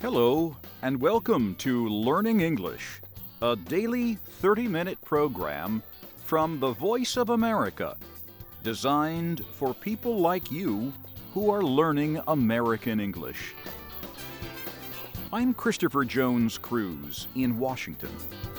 Hello, and welcome to Learning English, a daily 30-minute program from the Voice of America, designed for people like you who are learning American English. I'm Christopher Jones Cruz in Washington.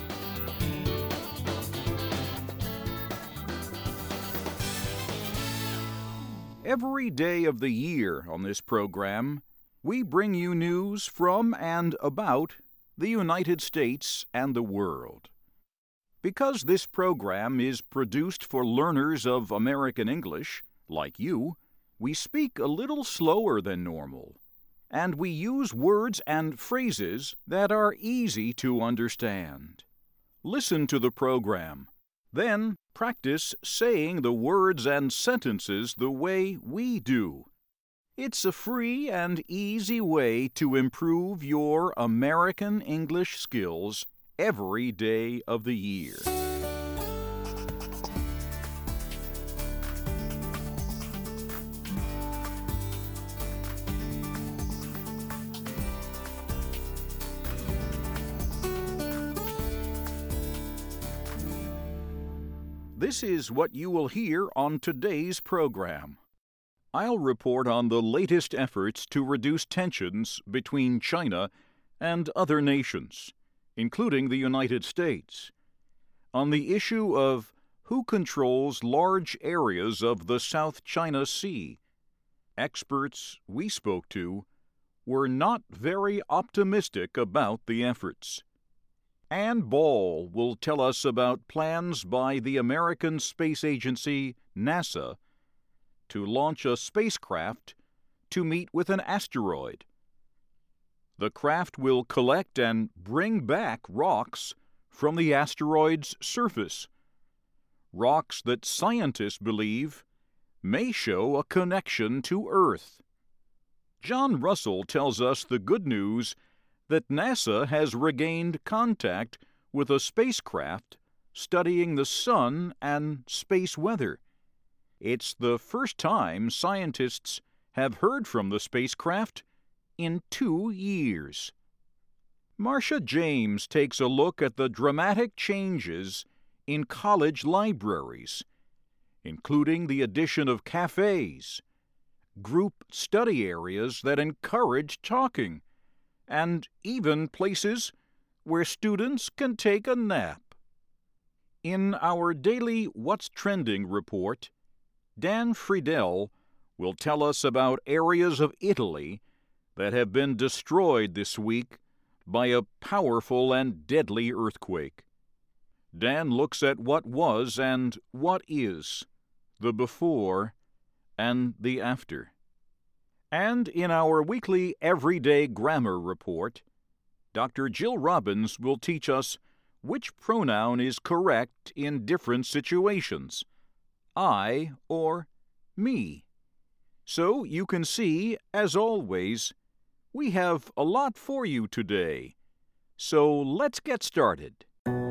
Every day of the year on this program, we bring you news from and about the United States and the world. Because this program is produced for learners of American English, like you, we speak a little slower than normal, and we use words and phrases that are easy to understand. Listen to the program. Then practice saying the words and sentences the way we do. It's a free and easy way to improve your American English skills every day of the year. This is what you will hear on today's program. I'll report on the latest efforts to reduce tensions between China and other nations, including the United States, on the issue of who controls large areas of the South China Sea. Experts we spoke to were not very optimistic about the efforts. Ann Ball will tell us about plans by the American Space Agency, NASA, to launch a spacecraft to meet with an asteroid. The craft will collect and bring back rocks from the asteroid's surface, rocks that scientists believe may show a connection to Earth. John Russell tells us the good news that NASA has regained contact with a spacecraft studying the sun and space weather. It's the first time scientists have heard from the spacecraft in 2 years. Marcia James takes a look at the dramatic changes in college libraries, including the addition of cafes, group study areas that encourage talking, and even places where students can take a nap. In our daily What's Trending report, Dan Friedel will tell us about areas of Italy that have been destroyed this week by a powerful and deadly earthquake. Dan looks at what was and what is, the before and the after. And in our weekly Everyday Grammar report, Dr. Jill Robbins will teach us which pronoun is correct in different situations, I or me. So you can see, as always, we have a lot for you today. So let's get started.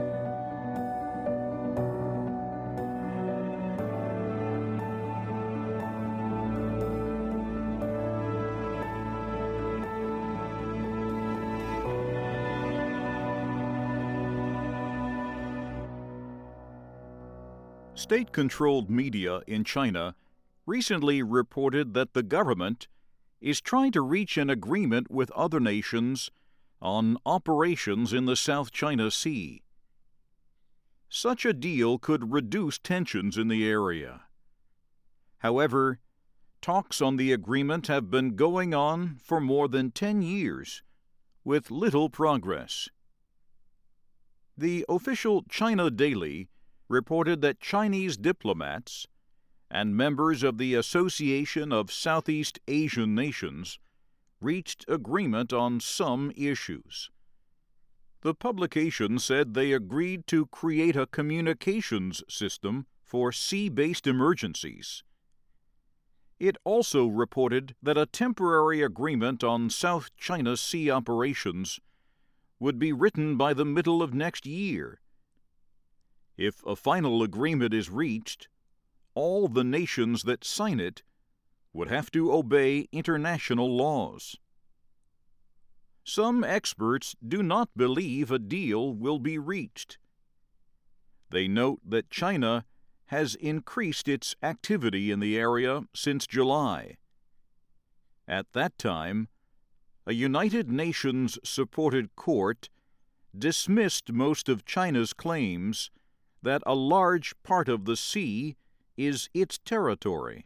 State-controlled media in China recently reported that the government is trying to reach an agreement with other nations on operations in the South China Sea. Such a deal could reduce tensions in the area. However, talks on the agreement have been going on for more than 10 years, with little progress. The official China Daily reported that Chinese diplomats and members of the Association of Southeast Asian Nations reached agreement on some issues. The publication said they agreed to create a communications system for sea-based emergencies. It also reported that a temporary agreement on South China Sea operations would be written by the middle of next year. If a final agreement is reached, all the nations that sign it would have to obey international laws. some experts do not believe a deal will be reached. They note that China has increased its activity in the area since July. At that time, a United Nations-supported court dismissed most of China's claims that a large part of the sea is its territory.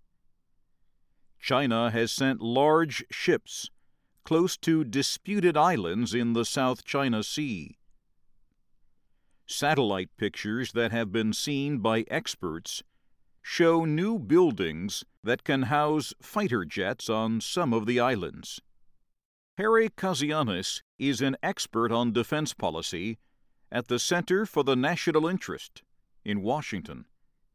China has sent large ships close to disputed islands in the South China Sea. Satellite pictures that have been seen by experts show new buildings that can house fighter jets on some of the islands. Harry Kazianis is an expert on defense policy at the Center for the National Interest in Washington.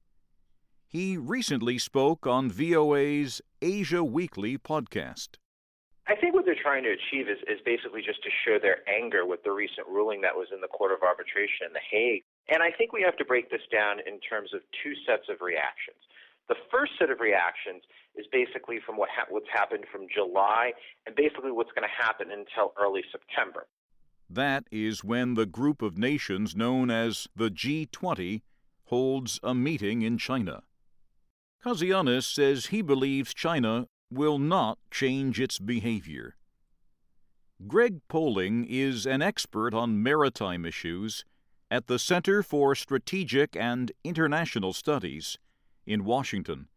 He recently spoke on VOA's Asia Weekly podcast. I think what they're trying to achieve is basically just to show their anger with the recent ruling that was in the Court of Arbitration in The Hague. And I think we have to break this down in terms of two sets of reactions. The first set of reactions is basically from what's happened from July and basically what's going to happen until early September. That is when the group of nations known as the G20 holds a meeting in China. Kazianis says he believes China will not change its behavior. Greg Poling is an expert on maritime issues at the Center for Strategic and International Studies in Washington.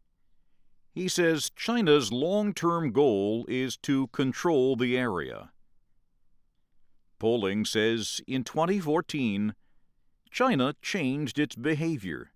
He says China's long-term goal is to control the area. Poling says in 2014, China changed its behavior.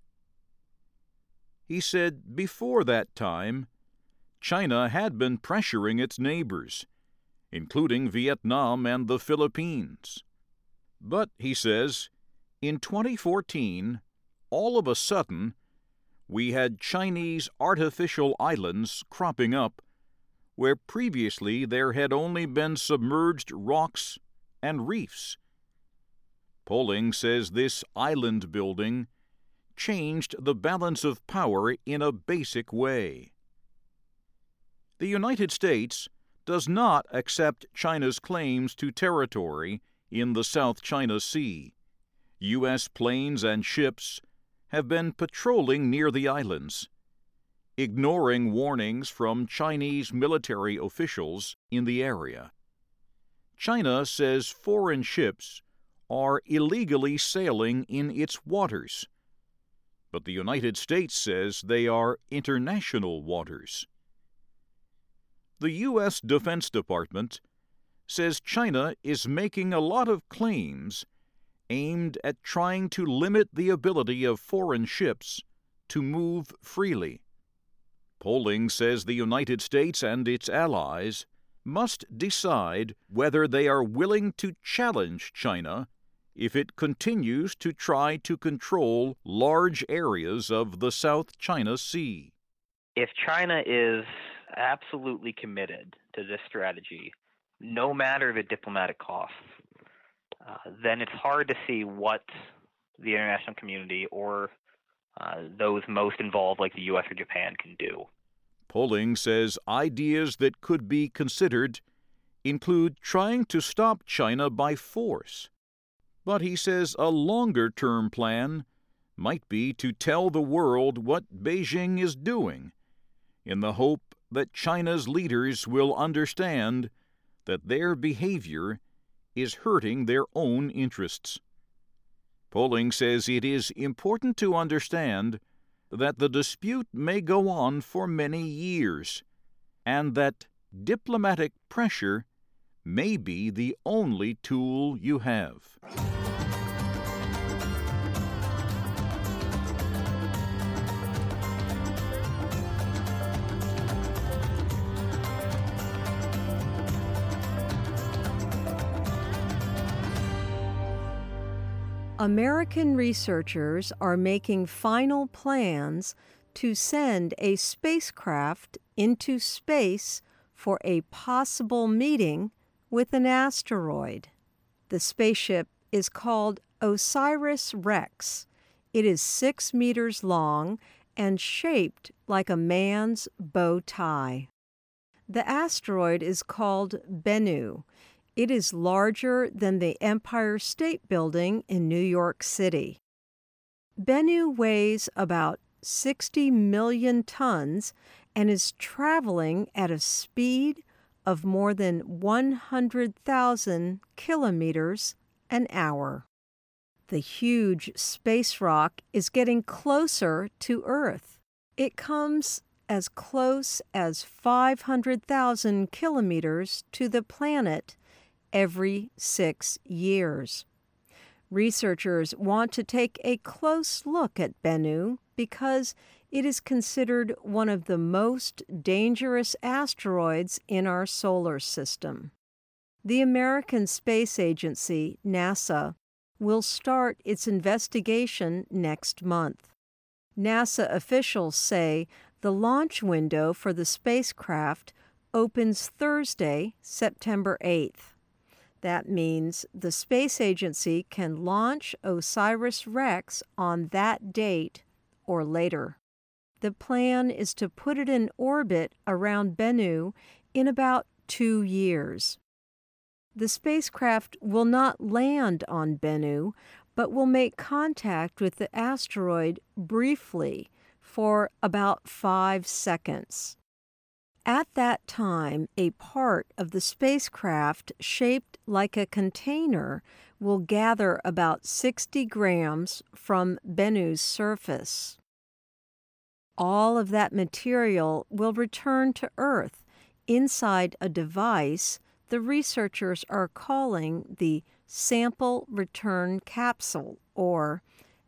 He said before that time, China had been pressuring its neighbors, including Vietnam and the Philippines. But, he says, in 2014, all of a sudden, we had Chinese artificial islands cropping up where previously there had only been submerged rocks and reefs. Poling says this island building changed the balance of power in a basic way. The United States does not accept China's claims to territory in the South China Sea. U.S. planes and ships have been patrolling near the islands, ignoring warnings from Chinese military officials in the area. China says foreign ships are illegally sailing in its waters, but the United States says they are international waters. The U.S. Defense Department says China is making a lot of claims aimed at trying to limit the ability of foreign ships to move freely. Poling says the United States and its allies must decide whether they are willing to challenge China if it continues to try to control large areas of the South China Sea. If China is absolutely committed to this strategy, no matter the diplomatic costs, then it's hard to see what the international community or those most involved, like the U.S. or Japan, can do. Poling says ideas that could be considered include trying to stop China by force. But he says a longer-term plan might be to tell the world what Beijing is doing, in the hope that China's leaders will understand that their behavior is hurting their own interests. Poling says it is important to understand that the dispute may go on for many years, and that diplomatic pressure may be the only tool you have. American researchers are making final plans to send a spacecraft into space for a possible meeting with an asteroid. The spaceship is called OSIRIS-REx. It is 6 meters long and shaped like a man's bow tie. The asteroid is called Bennu. It is larger than the Empire State Building in New York City. Bennu weighs about 60 million tons and is traveling at a speed of more than 100,000 kilometers an hour. The huge space rock is getting closer to Earth. It comes as close as 500,000 kilometers to the planet every 6 years. Researchers want to take a close look at Bennu because it is considered one of the most dangerous asteroids in our solar system. The American Space Agency, NASA, will start its investigation next month. NASA officials say the launch window for the spacecraft opens Thursday, September 8th. That means the space agency can launch OSIRIS-REx on that date or later. The plan is to put it in orbit around Bennu in about 2 years. The spacecraft will not land on Bennu, but will make contact with the asteroid briefly for about 5 seconds. At that time, a part of the spacecraft shaped like a container will gather about 60 grams from Bennu's surface. All of that material will return to Earth inside a device the researchers are calling the Sample Return Capsule, or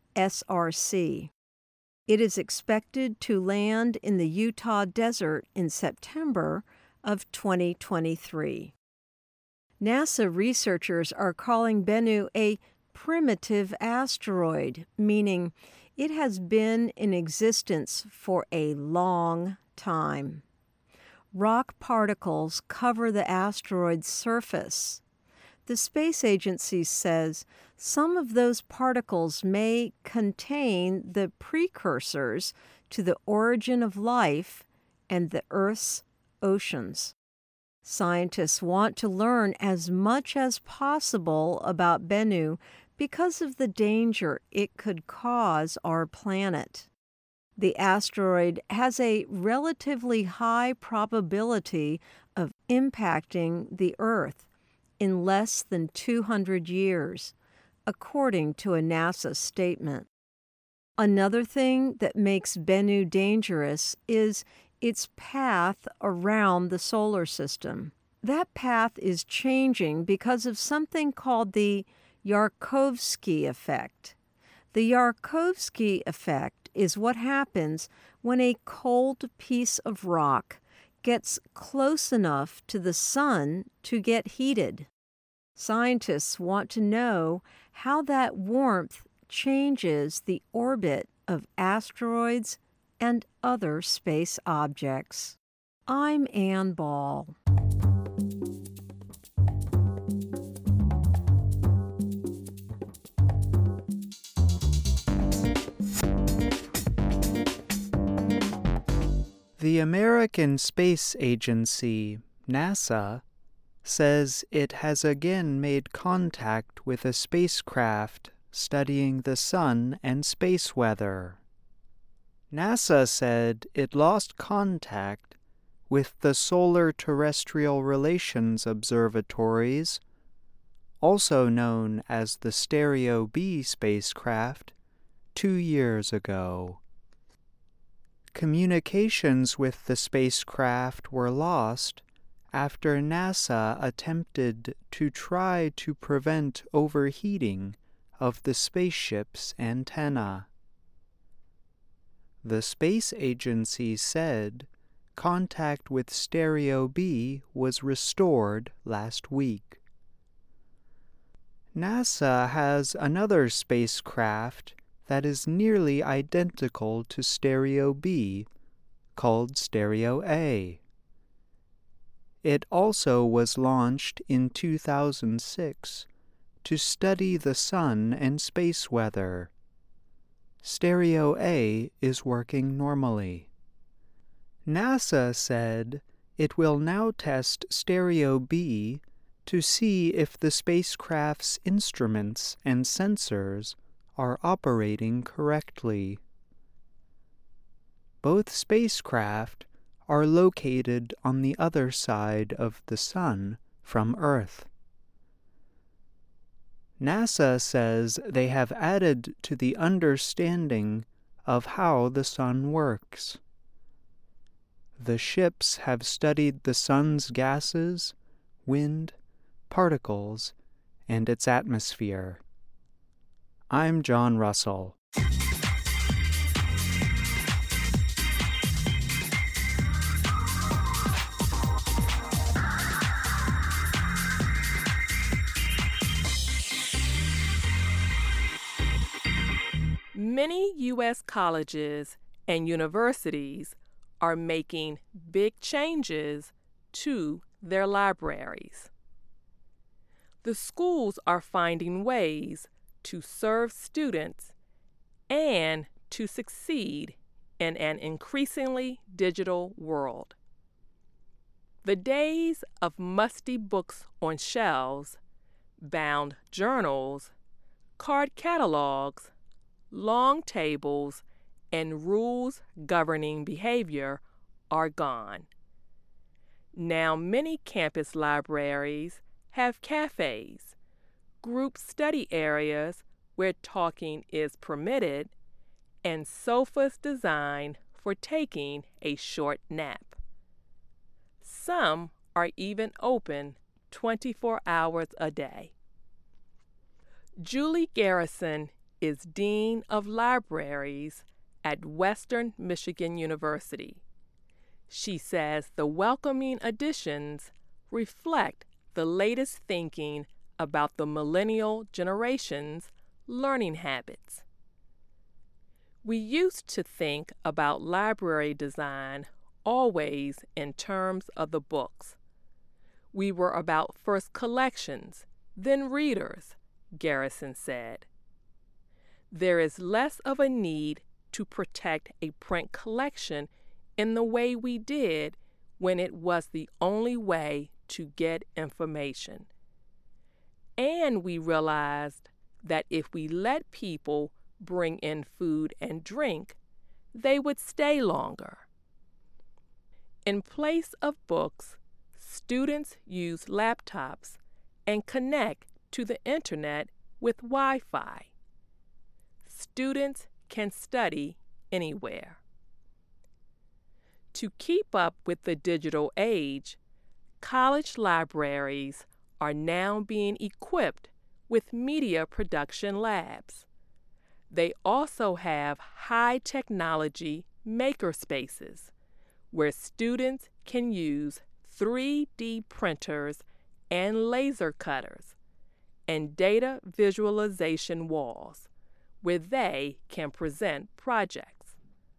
SRC. It is expected to land in the Utah desert in September of 2023. NASA researchers are calling Bennu a primitive asteroid, meaning it has been in existence for a long time. Rock particles cover the asteroid's surface. The space agency says some of those particles may contain the precursors to the origin of life and the Earth's oceans. Scientists want to learn as much as possible about Bennu because of the danger it could cause our planet. The asteroid has a relatively high probability of impacting the Earth in less than 200 years, according to a NASA statement. Another thing that makes Bennu dangerous is its path around the solar system. That path is changing because of something called the Yarkovsky effect. The Yarkovsky effect is what happens when a cold piece of rock gets close enough to the sun to get heated. Scientists want to know how that warmth changes the orbit of asteroids and other space objects. I'm Ann Ball. The American Space Agency, NASA, says it has again made contact with a spacecraft studying the sun and space weather. NASA said it lost contact with the Solar Terrestrial Relations Observatories, also known as the Stereo B spacecraft, 2 years ago. Communications with the spacecraft were lost after NASA attempted to try to prevent overheating of the spaceship's antenna. The space agency said contact with Stereo B was restored last week. NASA has another spacecraft that is nearly identical to Stereo B, called Stereo A. It also was launched in 2006 to study the sun and space weather. Stereo A is working normally. NASA said It will now test Stereo B to see if the spacecraft's instruments and sensors are operating correctly. Both spacecraft are located on the other side of the Sun from Earth. NASA says they have added to the understanding of how the Sun works. The ships have studied the Sun's gases, wind, particles, and its atmosphere. I'm John Russell. Many U.S. colleges and universities are making big changes to their libraries. The schools are finding ways to serve students and to succeed in an increasingly digital world. The days of musty books on shelves, bound journals, card catalogs, long tables, and rules governing behavior are gone. Now many campus libraries have cafes, group study areas where talking is permitted, and sofas designed for taking a short nap. Some are even open 24 hours a day. Julie Garrison is Dean of Libraries at Western Michigan University. She says the welcoming additions reflect the latest thinking about the millennial generation's learning habits. We used to think about library design always in terms of the books. We were about first collections, then readers, Garrison said. There is less of a need to protect a print collection in the way we did when it was the only way to get information. And we realized that if we let people bring in food and drink, they would stay longer. In place of books, students use laptops and connect to the internet with Wi-Fi. Students can study anywhere. To keep up with the digital age, college libraries are now being equipped with media production labs. They also have high-technology makerspaces where students can use 3D printers and laser cutters and data visualization walls where they can present projects.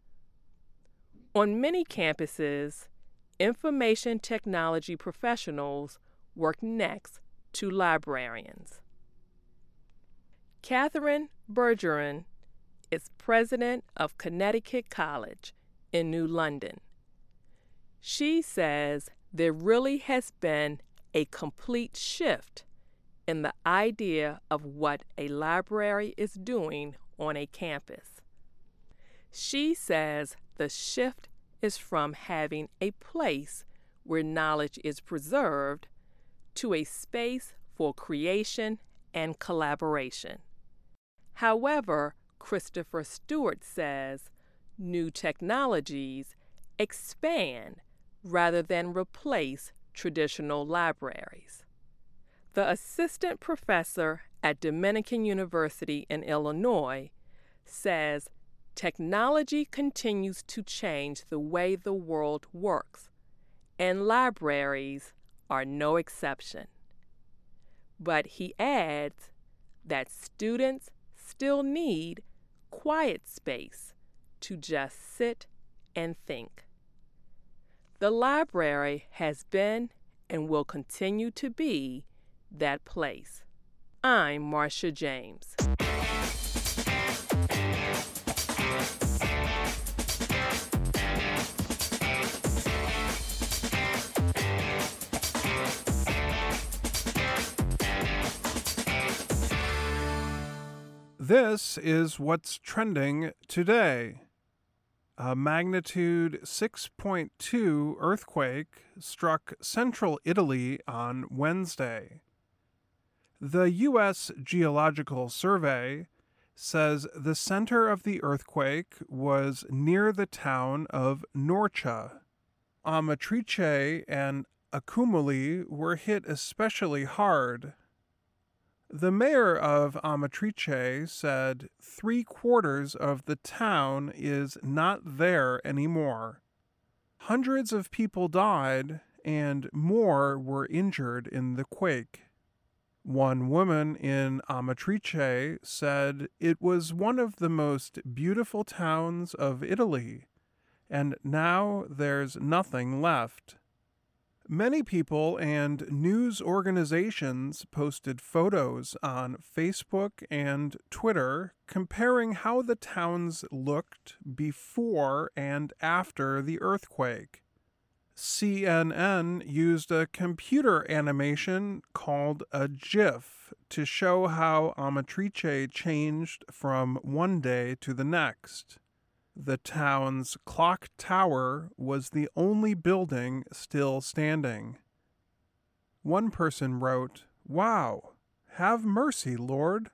On many campuses, information technology professionals work next to librarians. Catherine Bergeron is president of Connecticut College in New London. She says there really has been a complete shift in the idea of what a library is doing on a campus. She says the shift is from having a place where knowledge is preserved to a space for creation and collaboration. However, Christopher Stewart says new technologies expand rather than replace traditional libraries. The assistant professor at Dominican University in Illinois says technology continues to change the way the world works, and libraries are no exception. But he adds that students still need quiet space to just sit and think. The library has been and will continue to be that place. I'm Marcia James. This is what's trending today. A magnitude 6.2 earthquake struck central Italy on Wednesday. The U.S. Geological Survey says the center of the earthquake was near the town of Norcia. Amatrice and Accumuli were hit especially hard. The mayor of Amatrice said 3/4 of the town is not there anymore. Hundreds of people died and more were injured in the quake. One woman in Amatrice said it was one of the most beautiful towns of Italy, and now there's nothing left. Many people and news organizations posted photos on Facebook and Twitter comparing how the towns looked before and after the earthquake. CNN used a computer animation called a GIF to show how Amatrice changed from one day to the next. The town's clock tower was the only building still standing. One person wrote, "Wow, have mercy, Lord."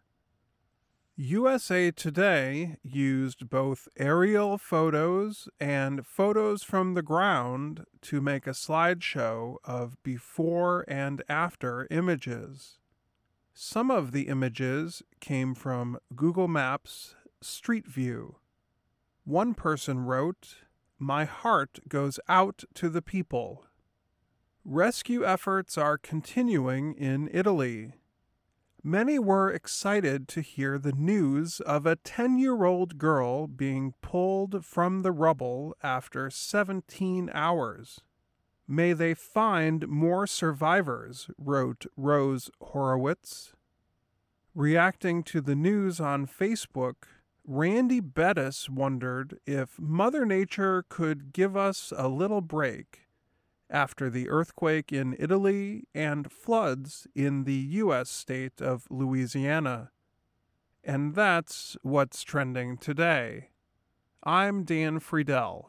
USA Today used both aerial photos and photos from the ground to make a slideshow of before and after images. Some of the images came from Google Maps Street View. One person wrote, "My heart goes out to the people." Rescue efforts are continuing in Italy. Many were excited to hear the news of a 10-year-old girl being pulled from the rubble after 17 hours. "May they find more survivors," wrote Rose Horowitz. Reacting to the news on Facebook, Randy Bettis wondered if Mother Nature could give us a little break after the earthquake in Italy and floods in the U.S. state of Louisiana. And that's what's trending today. I'm Dan Friedel.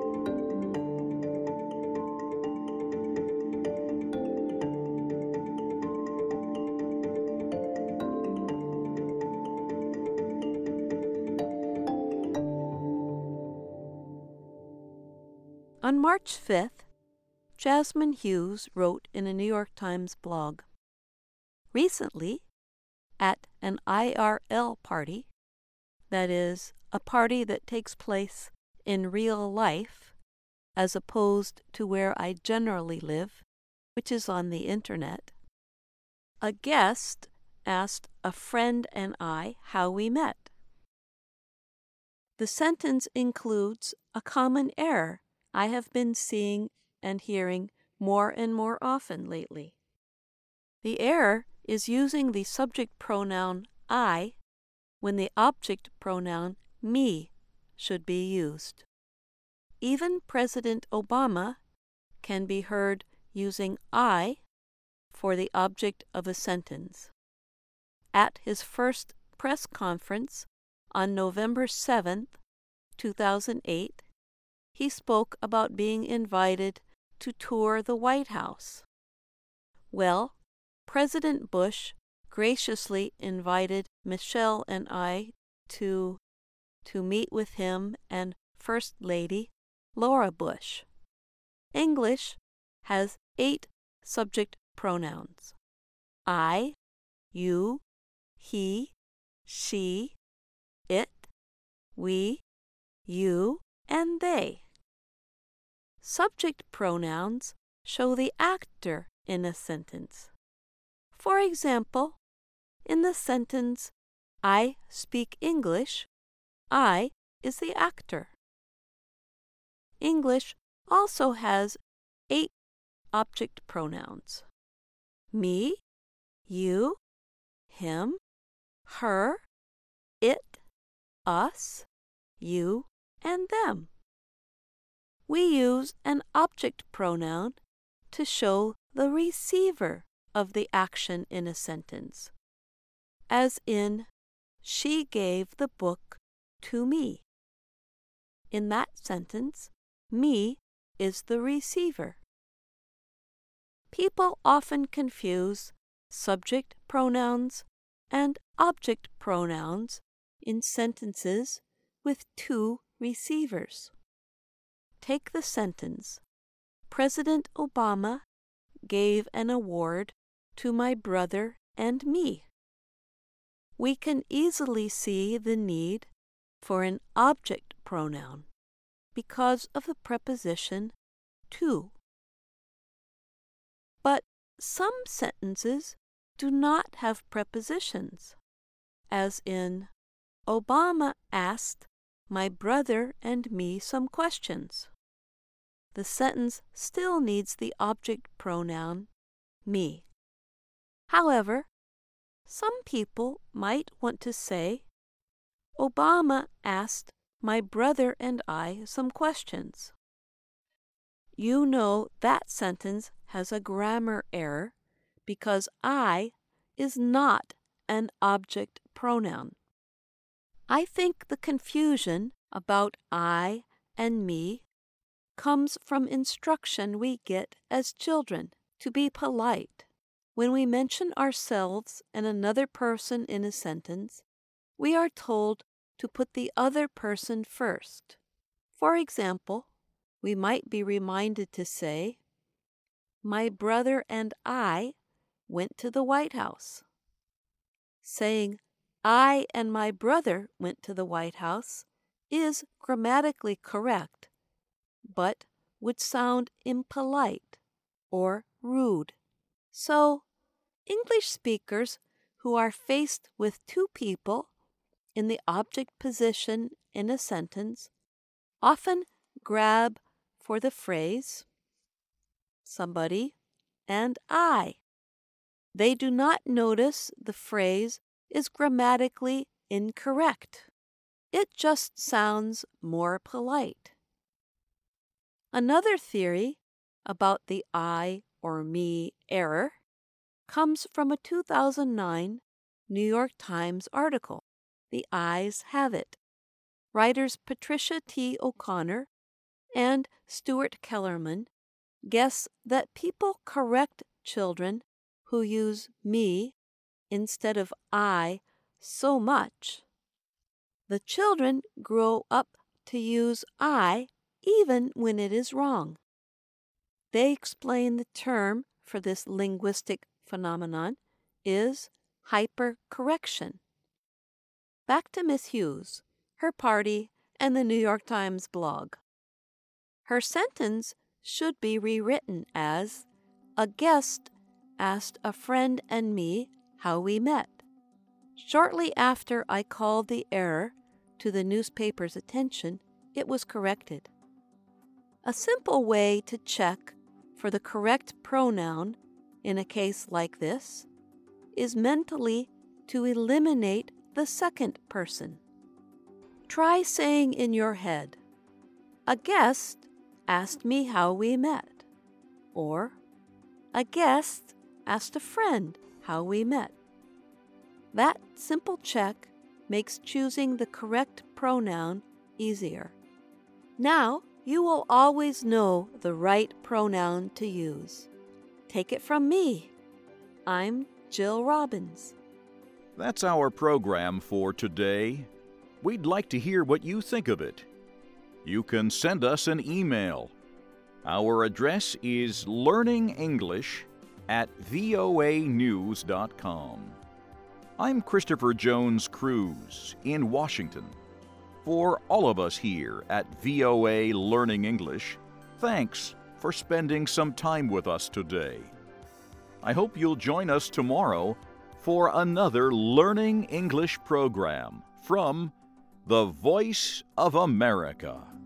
On March 5th, Jasmine Hughes wrote in a New York Times blog, "Recently, at an IRL party, that is, a party that takes place in real life, as opposed to where I generally live, which is on the internet, a guest asked a friend and I how we met. The sentence includes a common error I have been seeing and hearing more and more often lately. The error is using the subject pronoun I when the object pronoun me should be used. Even President Obama can be heard using I for the object of a sentence. At his first press conference on November 7th, 2008, he spoke about being invited to tour the White House. Well, President Bush graciously invited Michelle and I to meet with him and First Lady Laura Bush. English has 8 subject pronouns: I, you, he, she, it, we, you, and they. Subject pronouns show the actor in a sentence. For example, in the sentence, I speak English, I is the actor. English also has 8 object pronouns: me, you, him, her, it, us, you, and them. We use an object pronoun to show the receiver of the action in a sentence, as in, she gave the book to me. In that sentence, me is the receiver. People often confuse subject pronouns and object pronouns in sentences with two receivers. Take the sentence, President Obama gave an award to my brother and me. We can easily see the need for an object pronoun because of the preposition to. But some sentences do not have prepositions, as in, Obama asked my brother and me some questions. The sentence still needs the object pronoun me. However, some people might want to say, Obama asked my brother and I some questions. You know that sentence has a grammar error because I is not an object pronoun. I think the confusion about I and me comes from instruction we get as children to be polite. When we mention ourselves and another person in a sentence, we are told to put the other person first. For example, we might be reminded to say, my brother and I went to the White House. Saying, I and my brother went to the White House is grammatically correct, but would sound impolite or rude. So, English speakers who are faced with two people in the object position in a sentence often grab for the phrase somebody and I. They do not notice the phrase is grammatically incorrect. It just sounds more polite. Another theory about the I or me error comes from a 2009 New York Times article, The Ayes Have It. Writers Patricia T. O'Connor and Stuart Kellerman guess that people correct children who use me instead of I so much. The children grow up to use I even when it is wrong. They explain the term for this linguistic phenomenon is hypercorrection. Back to Miss Hughes, her party, and the New York Times blog. Her sentence should be rewritten as, a guest asked a friend and me how we met. Shortly after I called the error to the newspaper's attention, it was corrected. A simple way to check for the correct pronoun in a case like this is mentally to eliminate the second person. Try saying in your head, a guest asked me how we met, or a guest asked a friend how we met. That simple check makes choosing the correct pronoun easier. Now you will always know the right pronoun to use. Take it from me. I'm Jill Robbins. That's our program for today. We'd like to hear what you think of it. You can send us an email. Our address is learningenglish@voanews.com. I'm Christopher Jones Cruz in Washington. For all of us here at VOA Learning English, thanks for spending some time with us today. I hope you'll join us tomorrow for another Learning English program from the Voice of America.